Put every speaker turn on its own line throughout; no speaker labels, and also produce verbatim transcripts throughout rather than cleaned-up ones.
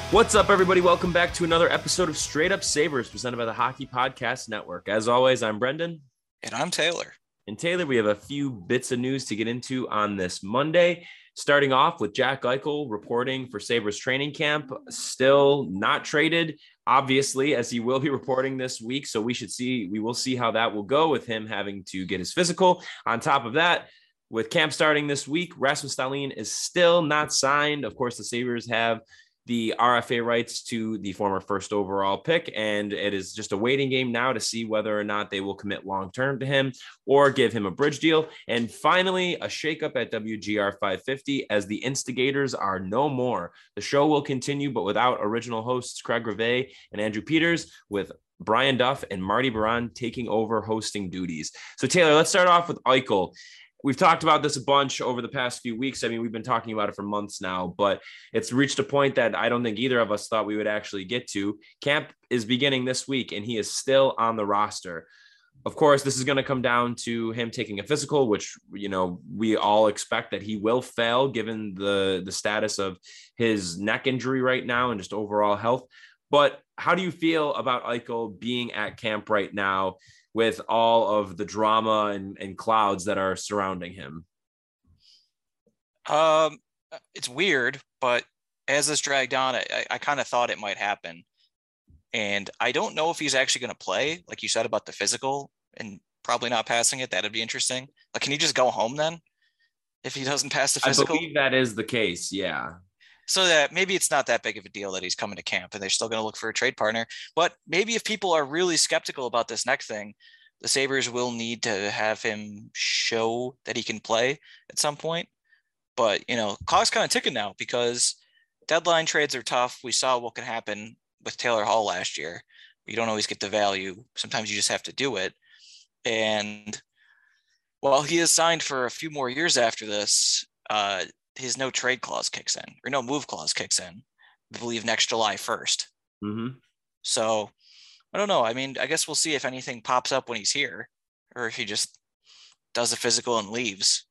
What's up, everybody? Welcome back to another episode of Straight Up Sabres, presented by the Hockey Podcast Network. As always, I'm Brendan.
And I'm Taylor.
And Taylor, we have a few bits of news to get into on this Monday. Starting off with Jack Eichel reporting for Sabres training camp, still not traded, obviously, as he will be reporting this week. So we should see, we will see how that will go with him having to get his physical. On top of that, with camp starting this week, Rasmus Dahlin is still not signed. Of course, the Sabres have the R F A rights to the former first overall pick, and it is just a waiting game now to see whether or not they will commit long-term to him or give him a bridge deal. And finally, a shakeup at W G R five fifty as the instigators are no more. The show will continue, but without original hosts Craig Rivet and Andrew Peters, with Brian Duff and Marty Baron taking over hosting duties. So Taylor, let's start off with Eichel. We've talked about this a bunch over the past few weeks. I mean, we've been talking about it for months now, but it's reached a point that I don't think either of us thought we would actually get to. Camp is beginning this week, and he is still on the roster. Of course, this is going to come down to him taking a physical, which, you know, we all expect that he will fail given the, the status of his neck injury right now and just overall health. But how do you feel about Eichel being at camp right now with all of the drama and, and clouds that are surrounding him?
Um, it's weird, but as this dragged on, I, I kind of thought it might happen. And I don't know if he's actually going to play, like you said about the physical and probably not passing it. That'd be interesting. Like, can he just go home then if he doesn't pass the physical?
I believe that is the case, yeah.
So that maybe it's not that big of a deal that he's coming to camp and they're still going to look for a trade partner. But maybe if people are really skeptical about this next thing, the Sabres will need to have him show that he can play at some point. But, you know, clock's kind of ticking now because deadline trades are tough. We saw what can happen with Taylor Hall last year. You don't always get the value. Sometimes you just have to do it. And while he is signed for a few more years after this, uh, his no trade clause kicks in, or no move clause kicks in, I believe next July first.
Mm-hmm.
So I don't know. I mean, I guess we'll see if anything pops up when he's here or if he just does a physical and leaves.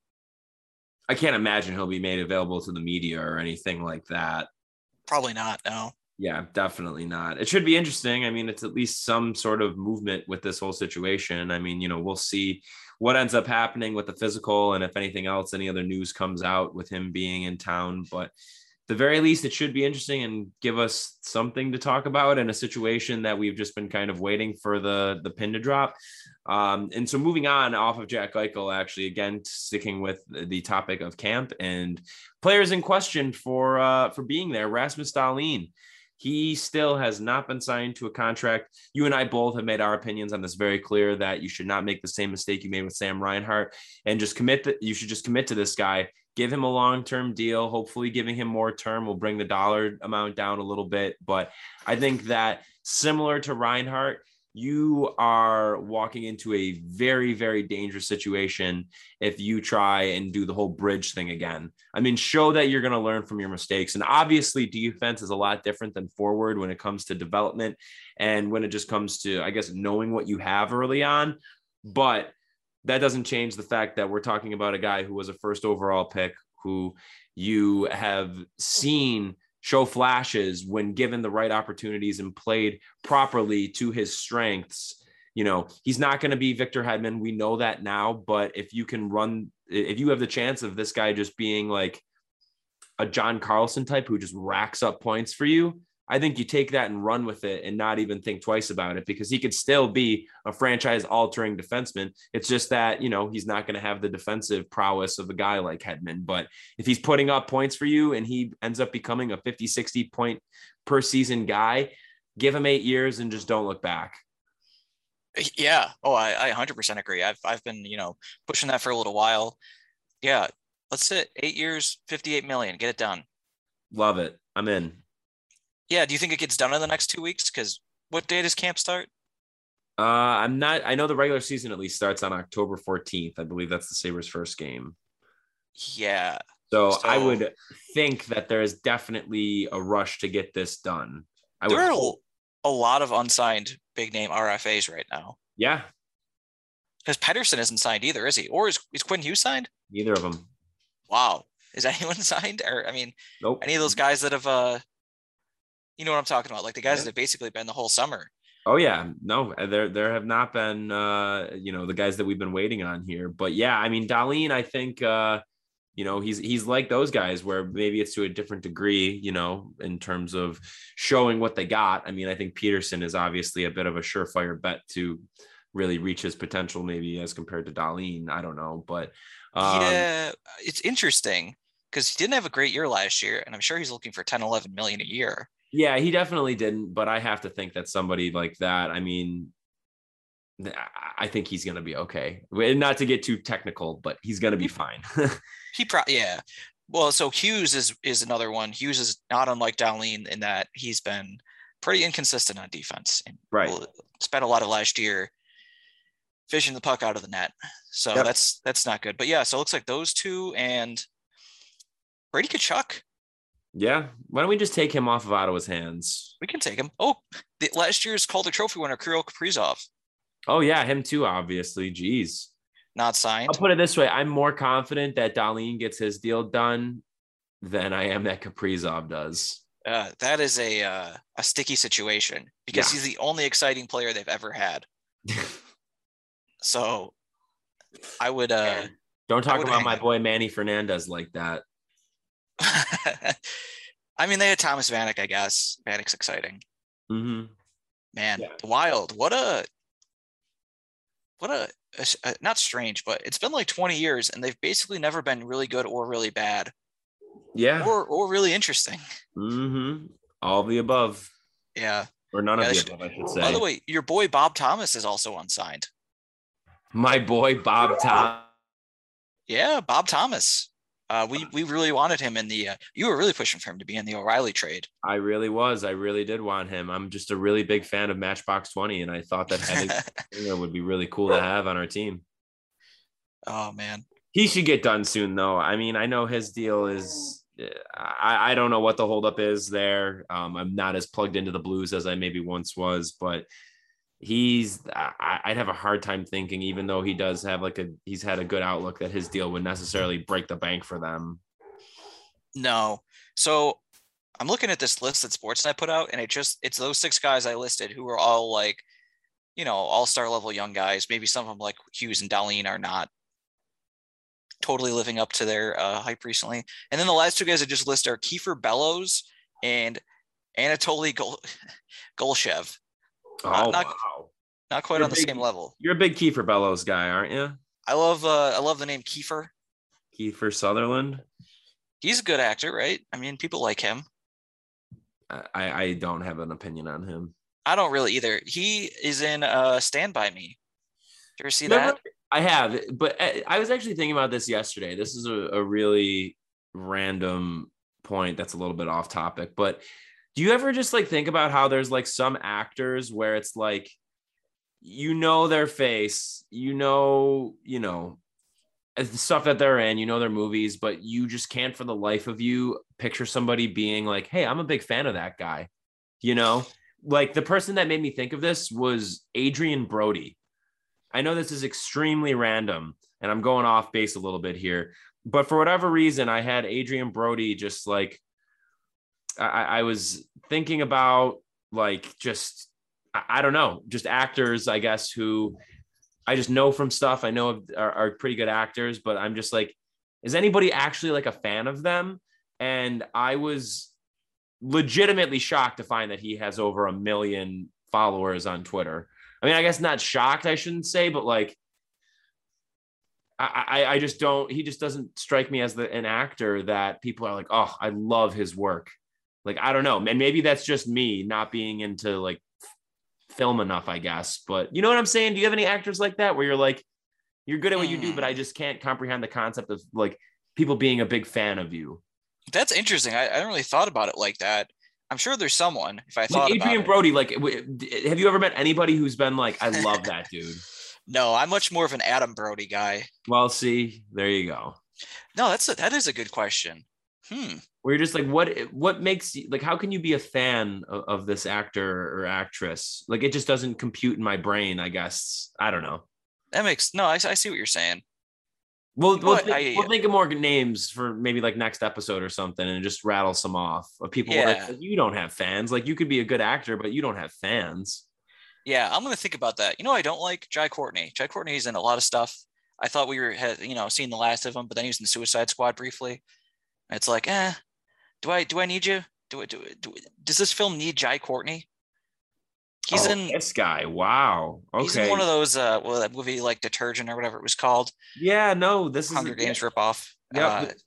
I can't imagine he'll be made available to the media or anything like that.
Probably not, no.
Yeah, definitely not. It should be interesting. I mean, it's at least some sort of movement with this whole situation. I mean, you know, we'll see what ends up happening with the physical and if anything else, any other news comes out with him being in town. But at the very least, it should be interesting and give us something to talk about in a situation that we've just been kind of waiting for the, the pin to drop. Um, and so moving on off of Jack Eichel, actually, again, sticking with the topic of camp and players in question for, uh, for being there, Rasmus Dahlin. He still has not been signed to a contract. You and I both have made our opinions on this very clear that you should not make the same mistake you made with Sam Reinhart and just commit that you should just commit to this guy, give him a long-term deal. Hopefully giving him more term will bring the dollar amount down a little bit. But I think that similar to Reinhart, you are walking into a very, very dangerous situation if you try and do the whole bridge thing again. I mean, show that you're going to learn from your mistakes. And obviously defense is a lot different than forward when it comes to development and when it just comes to, I guess, knowing what you have early on. But that doesn't change the fact that we're talking about a guy who was a first overall pick, who you have seen show flashes when given the right opportunities and played properly to his strengths. You know, he's not going to be Victor Hedman. We know that now, but if you can run, if you have the chance of this guy just being like a John Carlson type who just racks up points for you, I think you take that and run with it and not even think twice about it, because he could still be a franchise altering defenseman. It's just that, you know, he's not going to have the defensive prowess of a guy like Hedman. But if he's putting up points for you and he ends up becoming a fifty, sixty point per season guy, give him eight years and just don't look back.
Yeah. Oh, I, I one hundred percent agree. I've, I've been, you know, pushing that for a little while. Yeah. Let's sit eight years, fifty-eight million, get it done.
Love it. I'm in.
Yeah. Do you think it gets done in the next two weeks? Because what day does camp start?
Uh, I'm not, I know the regular season at least starts on October fourteenth. I believe that's the Sabres' first game.
Yeah.
So,
so
I would think that there is definitely a rush to get this done. I
there
would
are
hope.
a lot of unsigned big name R F As right now.
Yeah.
Because Pettersson isn't signed either, is he? Or is, is Quinn Hughes signed?
Neither of them.
Wow. Is anyone signed? Or, I mean,
nope.
Any of those guys that have uh, You know what I'm talking about? Like the guys
Yeah.
that have basically been the whole summer.
Oh yeah, no, there there have not been uh, you know, the guys that we've been waiting on here. But yeah, I mean, Dahlin, I think uh, you know, he's he's like those guys where maybe it's to a different degree, you know, in terms of showing what they got. I mean, I think Peterson is obviously a bit of a surefire bet to really reach his potential, maybe as compared to Dahlin. I don't know, but um,
Yeah, it's interesting because he didn't have a great year last year, and I'm sure he's looking for ten, eleven million a year.
yeah, he definitely didn't. But I have to think that somebody like that, I mean, I think he's going to be okay. Not to get too technical, but he's going to be
He,
fine.
he probably, yeah. Well, so Hughes is is another one. Hughes is not unlike Dahlin in that he's been pretty inconsistent on defense and
Right.
spent a lot of last year fishing the puck out of the net. So yep. that's that's not good. But yeah, so it looks like those two and Brady Tkachuk.
Yeah. Why don't we just take him off of Ottawa's hands?
We can take him. Oh, the, last year's Calder Trophy winner, Kirill Kaprizov.
Oh, yeah. Him too, obviously. Jeez.
Not signed.
I'll put it this way. I'm more confident that Dahlin gets his deal done than I am that Kaprizov does.
Uh, that is a uh, a sticky situation because yeah. he's the only exciting player they've ever had. So I would uh
don't talk about my boy Manny Fernandez like that.
I mean, they had Thomas Vanek, I guess. Vanek's exciting.
Mm-hmm.
Man, yeah. Wild. What a what a, a, a not strange, but it's been like twenty years and they've basically never been really good or really bad.
Yeah.
Or or really interesting.
Mm-hmm. All of the above.
Yeah.
Or none
yeah,
of the
should,
above, I should say.
By the way, your boy Bob Thomas is also unsigned.
My boy Bob Thomas.
Yeah, Bob Thomas. Uh, we we really wanted him in the. Uh, you were really pushing for him to be in the O'Reilly trade.
I really was. I really did want him. I'm just a really big fan of Matchbox twenty, and I thought that having him would be really cool to have on our team.
Oh man,
he should get done soon, though. I mean, I know his deal is. I, I don't know what the holdup is there. Um, I'm not as plugged into the Blues as I maybe once was, but. He's I, I'd have a hard time thinking, even though he does have like a he's had a good outlook, that his deal would necessarily break the bank for them.
No. So I'm looking at this list that Sportsnet put out, and it just it's those six guys I listed who are all like, you know, all-star level young guys. Maybe some of them like Hughes and Dahlin are not totally living up to their uh, hype recently. And then the last two guys I just listed are Kiefer Bellows and Anatoly Gol- Golshev.
Oh,
not, not,
wow.
Not quite
you're
on the
big,
same level.
You're a big Kiefer Bellows guy, aren't you?
I love uh, I love the name Kiefer.
Kiefer Sutherland.
He's a good actor, right? I mean, people like him.
I, I don't have an opinion on him.
I don't really either. He is in uh, Stand By Me. Did you ever see
Never,
that?
I have, but I was actually thinking about this yesterday. This is a, a really random point that's a little bit off topic, but do you ever just like think about how there's like some actors where it's like, you know, their face, you know, you know, the stuff that they're in, you know, their movies, but you just can't for the life of you picture somebody being like, hey, I'm a big fan of that guy. You know, like the person that made me think of this was Adrian Brody. I know this is extremely random and I'm going off base a little bit here, but for whatever reason, I had Adrian Brody just like, I, I was thinking about like just I, I don't know, just actors, I guess, who I just know from stuff I know are, are pretty good actors, but I'm just like, is anybody actually like a fan of them? And I was legitimately shocked to find that he has over a million followers on Twitter. I mean, I guess not shocked, I shouldn't say, but like I, I, I just don't. He just doesn't strike me as the an actor that people are like, oh, I love his work. Like, I don't know, and maybe that's just me not being into like film enough, I guess. But you know what I'm saying? Do you have any actors like that where you're like, you're good at what you do, but I just can't comprehend the concept of like people being a big fan of you?
That's interesting. I, I hadn't really thought about it like that. I'm sure there's someone. If I thought
like Adrian
about
Brody, like, have you ever met anybody who's been like, I love that dude?
No, I'm much more of an Adam Brody guy.
Well, see, there you go.
No, that's a, that is a good question. Hmm.
Where you're just like, what what makes you like, how can you be a fan of, of this actor or actress? Like, it just doesn't compute in my brain, I guess. I don't know.
That makes no, I, I see what you're saying.
We'll we'll
Well,
think,
I
we'll think of more names for maybe like next episode or something, and just rattle some off of people where it's
yeah
like, you don't have fans. Like you could be a good actor, but you don't have fans.
yeah I'm gonna think about that. You know, I don't like Jai Courtney. Jai Courtney's in a lot of stuff. I thought we were had you know seen the last of him, but then he was in the Suicide Squad briefly. And it's like, eh, do I do I need you? Do it do, do does this film need Jai Courtney? He's
Oh,
in
this guy. Wow.
he's in one
Okay.
of those uh well that movie like Detergent or whatever it was called,
Yeah. No. This is.
Hunger
Yeah.
Games ripoff.
Yep.
Uh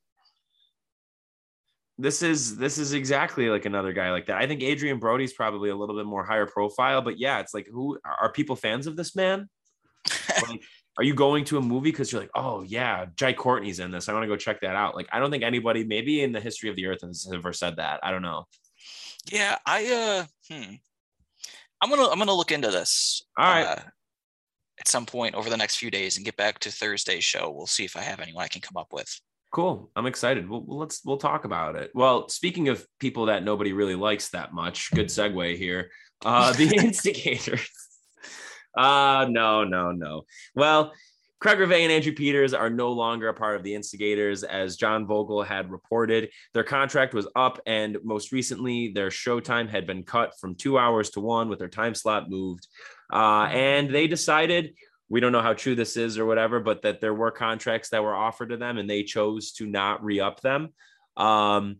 This is this is exactly like another guy like that. I think Adrian Brody's probably a little bit more higher profile, but yeah, it's like, who are people fans of this man? Like, are you going to a movie because you're like, oh yeah, Jai Courtney's in this, I want to go check that out? Like, I don't think anybody, maybe in the history of the earth, has ever said that. I don't know.
yeah, I uh hmm. I'm gonna I'm gonna look into this
All right.
uh at some point over the next few days and get back to Thursday's show. We'll see if I have anyone I can come up with.
Cool. I'm excited. We'll, let's we'll talk about it. Well, speaking of people that nobody really likes that much, good segue here. Uh, the Instigators. Uh no, no, no. Well, Craig Rivet and Andrew Peters are no longer a part of the Instigators, as John Vogel had reported. Their contract was up, and most recently, their showtime had been cut from two hours to one, with their time slot moved. Uh, and they decided, we don't know how true this is or whatever, but that there were contracts that were offered to them, and they chose to not re-up them. Um,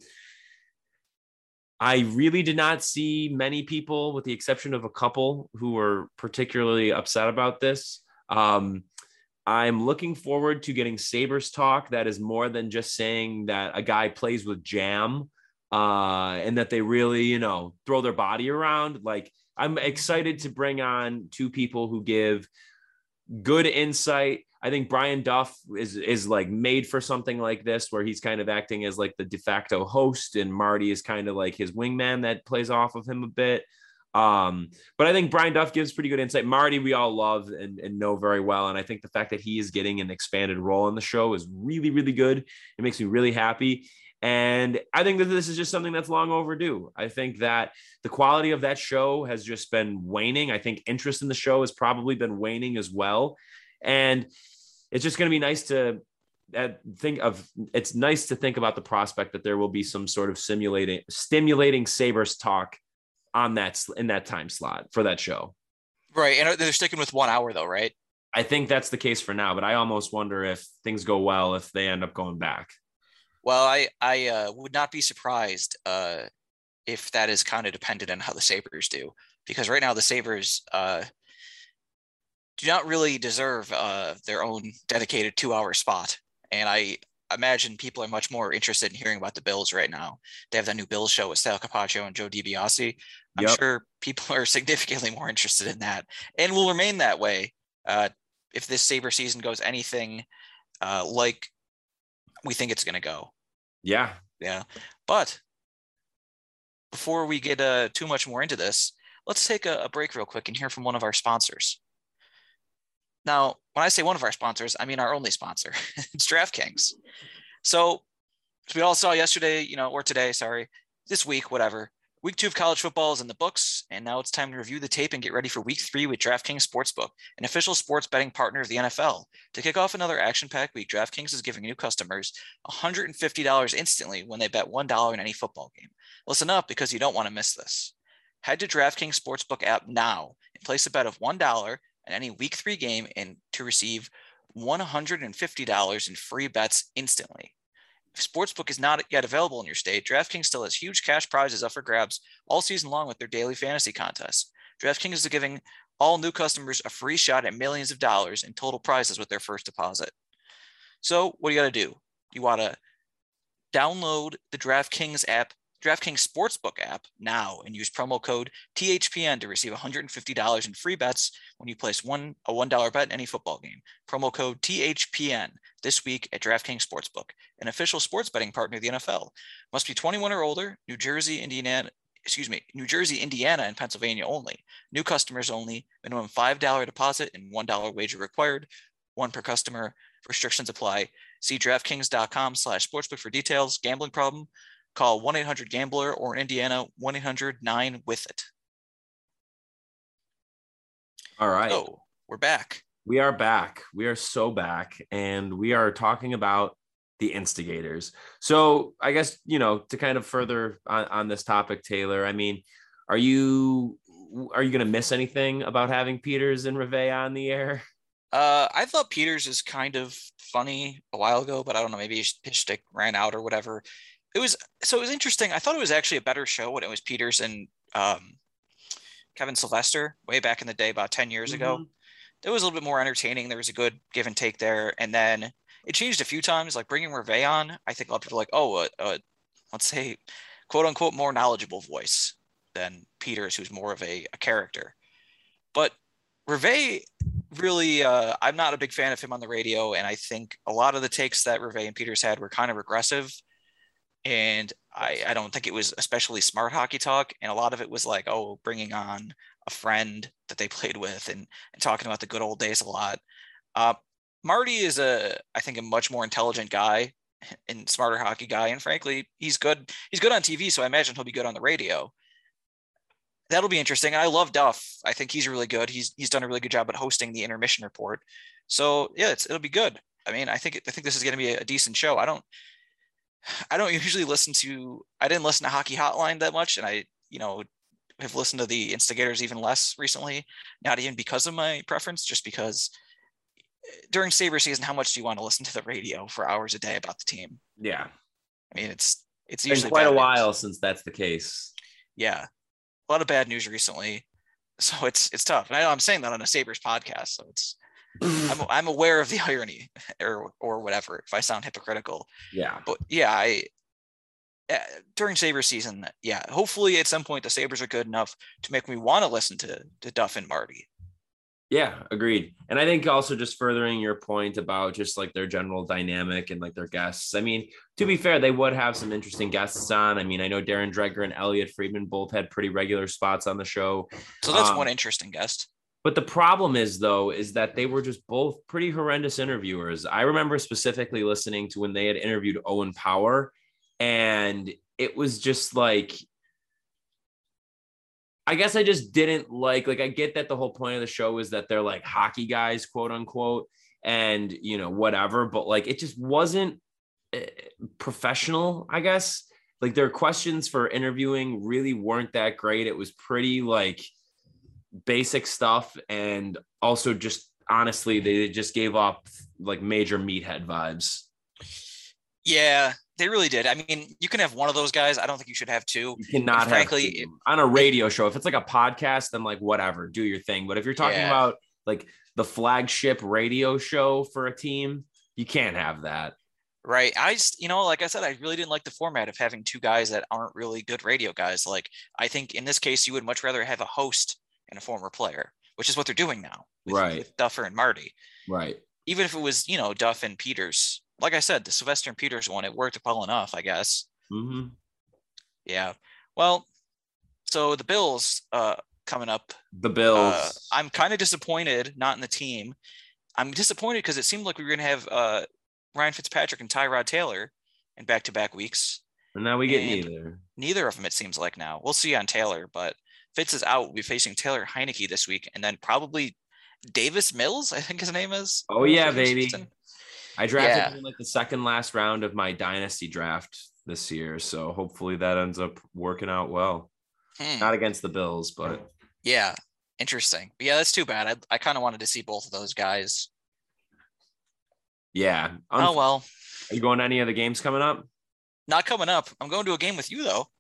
I really did not see many people, with the exception of a couple, who were particularly upset about this. Um, I'm looking forward to getting Sabres talk that is more than just saying that a guy plays with jam, uh, and that they really, you know, throw their body around. Like, I'm excited to bring on two people who give good insight. I think Brian Duff is is like made for something like this, where he's kind of acting as like the de facto host, and Marty is kind of like his wingman that plays off of him a bit. Um, but I think Brian Duff gives pretty good insight. Marty, we all love and, and know very well, and I think the fact that he is getting an expanded role in the show is really, really good. It makes me really happy. And I think that this is just something that's long overdue. I think that the quality of that show has just been waning. I think interest in the show has probably been waning as well. And it's just going to be nice to uh, think of, it's nice to think about the prospect that there will be some sort of simulating, stimulating Sabres talk on that, in that time slot for that show.
Right. And they're sticking with one hour though, right?
I think that's the case for now, but I almost wonder if things go well, if they end up going back.
Well, I, I uh, would not be surprised uh, if that is kind of dependent on how the Sabres do, because right now the Sabres uh, do not really deserve uh, their own dedicated two hour spot. And I imagine people are much more interested in hearing about the Bills right now. They have that new Bills show with Sal Capaccio and Joe DiBiase. I'm
Yep.
sure people are significantly more interested in that, and will remain that way uh, if this Sabre season goes anything uh, like we think it's going to go.
Yeah.
Yeah. But before we get uh, too much more into this, let's take a, a break real quick and hear from one of our sponsors. Now, when I say one of our sponsors, I mean our only sponsor. It's DraftKings. So, as we all saw yesterday, you know, or today, sorry, this week, whatever. Week two of college football is in the books, and now it's time to review the tape and get ready for week three with DraftKings Sportsbook, an official sports betting partner of the N F L. To kick off another action-packed week, DraftKings is giving new customers one hundred fifty dollars instantly when they bet one dollar in any football game. Listen up, because you don't want to miss this. Head to DraftKings Sportsbook app now and place a bet of one dollar in any week three game and to receive one hundred fifty dollars in free bets instantly. If Sportsbook is not yet available in your state, DraftKings still has huge cash prizes up for grabs all season long with their daily fantasy contests. DraftKings is giving all new customers a free shot at millions of dollars in total prizes with their first deposit. So what do you got to do? You want to download the DraftKings app, DraftKings Sportsbook app now, and use promo code T H P N to receive one hundred fifty dollars in free bets when you place one a one dollar bet in any football game. Promo code T H P N this week at DraftKings Sportsbook, an official sports betting partner of the N F L. Must be twenty-one or older. New Jersey, Indiana, excuse me, New Jersey, Indiana, and Pennsylvania only. New customers only. Minimum five dollar deposit and one dollar wager required. One per customer. Restrictions apply. See DraftKings.com slash sportsbook for details. Gambling problem? Call one eight hundred gambler or in Indiana, one eight hundred nine with it.
All right.
So we're back.
We are back. We are so back, and we are talking about the instigators. So I guess, you know, to kind of further on, on this topic, Taylor, I mean, are you are you going to miss anything about having Peters and Reve on the air?
Uh, I thought Peters is kind of funny a while ago, but I don't know, maybe his his stick ran out or whatever. It was so it was interesting. I thought it was actually a better show when it was Peters and um, Kevin Sylvester way back in the day, about ten years ago.
Mm-hmm.
It was a little bit more entertaining. There was a good give and take there, and then it changed a few times. Like bringing Reve on, I think a lot of people are like, oh, uh, uh, let's say, quote unquote, more knowledgeable voice than Peters, who's more of a, a character. But Reve really, uh, I'm not a big fan of him on the radio, and I think a lot of the takes that Reve and Peters had were kind of regressive, and I, I don't think it was especially smart hockey talk, and a lot of it was like, oh, bringing on a friend that they played with and, and talking about the good old days a lot. Uh, Marty is a, I think, a much more intelligent guy and smarter hockey guy, and frankly, he's good. He's good on T V, so I imagine he'll be good on the radio. That'll be interesting. I love Duff. I think he's really good. He's he's done a really good job at hosting the intermission report. So yeah, it's, it'll be good. I mean, I think I think this is going to be a, a decent show. I don't I don't usually listen to. I didn't listen to Hockey Hotline that much, and I you know have listened to the Instigators even less recently. Not even because of my preference, just because during Sabre season, how much do you want to listen to the radio for hours a day about the team?
Yeah,
I mean, it's it's
been
usually
quite a
bad
while
news.
since that's the case.
Yeah. A lot of bad news recently, so it's it's tough. And I know I'm saying that on a Sabres podcast, so it's I'm I'm aware of the irony or or whatever if I sound hypocritical.
Yeah,
but yeah, I uh, during Sabres season, yeah, hopefully at some point the Sabres are good enough to make me want to listen to to Duff and Marty.
Yeah, agreed. And I think also just furthering your point about just like their general dynamic and like their guests. I mean, to be fair, they would have some interesting guests on. I mean, I know Darren Dreger and Elliot Friedman both had pretty regular spots on the show.
So that's
um,
one interesting guest.
But the problem is, though, is that they were just both pretty horrendous interviewers. I remember specifically listening to when they had interviewed Owen Power, and it was just like, I guess I just didn't like, like, I get that the whole point of the show is that they're like hockey guys, quote unquote, and, you know, whatever, but like, it just wasn't uh, professional, I guess. Like their questions for interviewing really weren't that great. It was pretty like basic stuff. And also just honestly, they just gave up like major meathead vibes.
Yeah, they really did. I mean, you can have one of those guys. I don't think you should have two.
You cannot
and frankly,
have two. On a radio show. If it's like a podcast, then like whatever, do your thing. But if you're talking
yeah.
about like the flagship radio show for a team, you can't have that.
Right. I just, you know, like I said, I really didn't like the format of having two guys that aren't really good radio guys. Like, I think in this case, you would much rather have a host and a former player, which is what they're doing now. With,
right.
With Duffer and Marty.
Right.
Even if it was, you know, Duff and Peters. Like I said, the Sylvester and Peters one, it worked well enough, I guess.
Mm-hmm.
Yeah. Well, so the Bills uh, coming up.
The Bills.
Uh, I'm kind of disappointed not in the team. I'm disappointed because it seemed like we were going to have uh, Ryan Fitzpatrick and Tyrod Taylor in back-to-back weeks.
And now we get
and
neither.
Neither of them, it seems like now. We'll see on Taylor, but Fitz is out. We'll be facing Taylor Heineke this week, and then probably Davis Mills, I think his name is.
Oh, yeah, baby.
Houston.
I drafted
yeah.
him in like the second last round of my dynasty draft this year. So hopefully that ends up working out well. Hmm. Not against the Bills, but.
Yeah, interesting. But yeah, that's too bad. I, I kind of wanted to see both of those guys.
Yeah.
Oh, well.
Are you going to any of the games coming up?
Not coming up. I'm going to a game with you, though.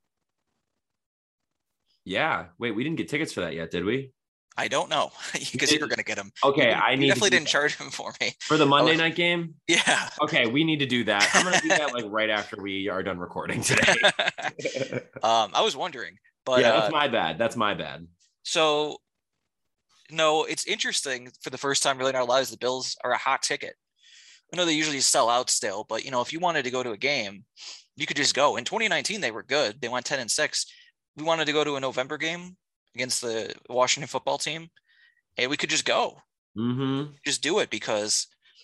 Yeah. Wait, we didn't get tickets for that yet, did we?
I don't know because you were going to get him.
Okay,
you,
I
you
need
definitely
to
didn't charge him for me
for the Monday night game.
Yeah.
Okay, we need to do that. I'm going to do that like right after we are done recording today.
um, I was wondering, but
yeah, that's
uh,
my bad. That's my bad.
So, no, it's interesting. For the first time really in our lives, the Bills are a hot ticket. I know they usually sell out still, but you know, if you wanted to go to a game, you could just go. In twenty nineteen, they were good. They went ten and six. We wanted to go to a November game against the Washington football team, and we could just go.
Mm-hmm.
Just do it because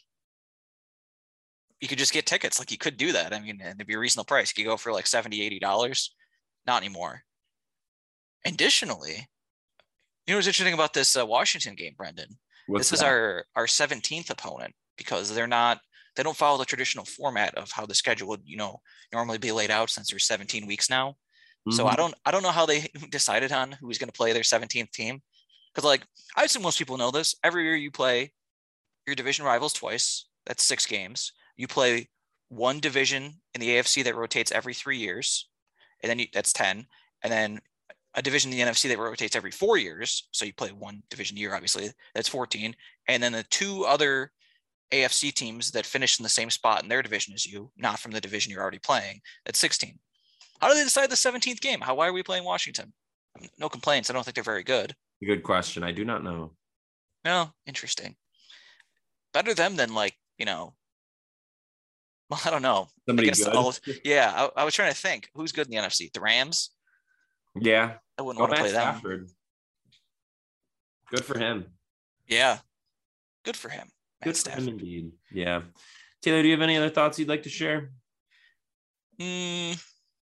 you could just get tickets. Like you could do that. I mean, and it'd be a reasonable price. You could go for like seventy dollars, eighty dollars. Not anymore. Additionally, you know what's interesting about this uh, Washington game, Brendan?
What's
this is
that?
our our seventeenth opponent because they're not they don't follow the traditional format of how the schedule would, you know, normally be laid out since there's seventeen weeks now. Mm-hmm. So I don't I don't know how they decided on who's going to play their seventeenth team. Because like I assume most people know this. Every year you play your division rivals twice. That's six games. You play one division in the A F C that rotates every three years, and then you, that's ten. And then a division in the N F C that rotates every four years. So you play one division a year, obviously. That's fourteen. And then the two other A F C teams that finish in the same spot in their division as you, not from the division you're already playing, that's sixteen. How do they decide the seventeenth game? How why are we playing Washington? No complaints. I don't think they're very good.
Good question. I do not know.
No, interesting. Better them than like, you know, well, I don't know.
Somebody
I guess
good?
All, yeah, I, I was trying to think. Who's good in the N F C? The Rams?
Yeah.
I wouldn't
oh,
want to
Matt
play
Stafford.
them.
Good for him.
Yeah. Good for him. Matt
Good
Stafford.
for him indeed. Yeah. Taylor, do you have any other thoughts you'd like to share?
Mm,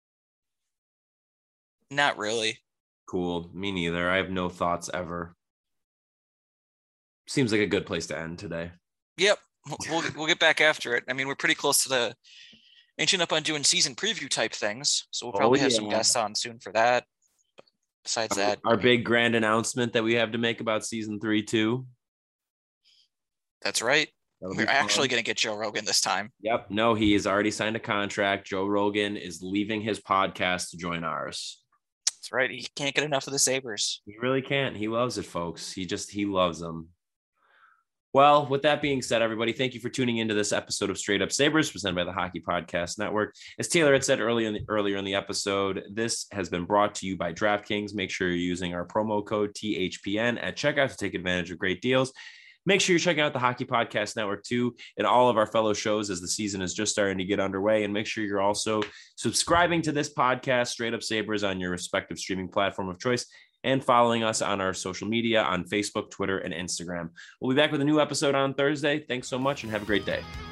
not really.
Cool. Me neither. I have no thoughts ever. Seems like a good place to end today.
Yep. We'll we'll get back after it. I mean, we're pretty close to the inching up on doing season preview type things, so we'll probably oh, yeah. have some guests on soon for that. But besides
our,
that,
our
I mean,
big grand announcement that we have to make about season three too.
That's right. We're actually going to get Joe Rogan this time.
Yep. No, he has already signed a contract. Joe Rogan is leaving his podcast to join ours.
That's right. He can't get enough of the Sabres.
He really can't. He loves it, folks. He just he loves them. Well, with that being said, everybody, thank you for tuning into this episode of Straight Up Sabres presented by the Hockey Podcast Network. As Taylor had said earlier in the, earlier in the episode, this has been brought to you by DraftKings. Make sure you're using our promo code T H P N at checkout to take advantage of great deals. Make sure you're checking out the Hockey Podcast Network too and all of our fellow shows as the season is just starting to get underway. And make sure you're also subscribing to this podcast, Straight Up Sabres, on your respective streaming platform of choice, and following us on our social media on Facebook, Twitter, and Instagram. We'll be back with a new episode on Thursday. Thanks so much and have a great day.